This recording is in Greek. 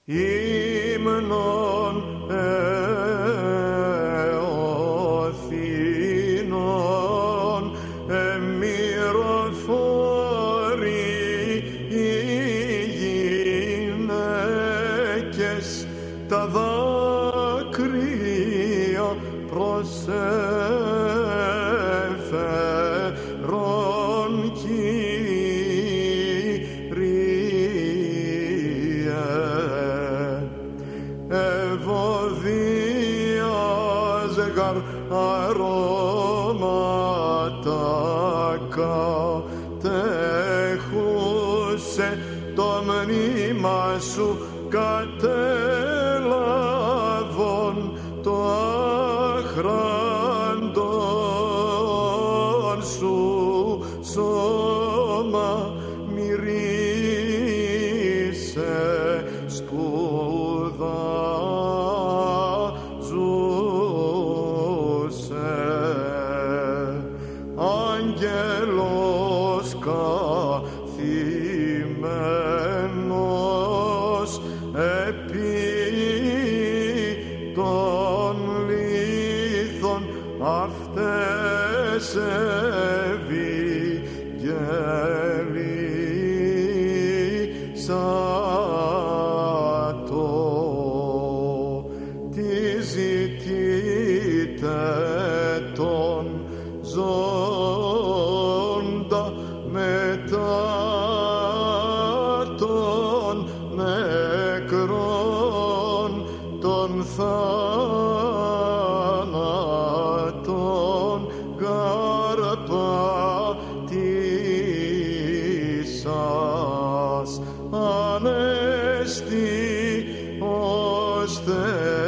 ύμνον εωθήνων εμυροφόροι οι γυναίκες τα δάκρυα προσέφερον ευωδίαζε αρώματα κατέχουσε το μνήμα σου κατέλαβον το άχραντον σου σώμα μυρίσε σπουδάζουσε άγγελος καθημένος επί των λίθων αυτές ευηγγελίσατο. Τι ζητείτε τον ζώντα μετά των νεκρών των θάνατων καρπατήσας ανέστη ως Θεός.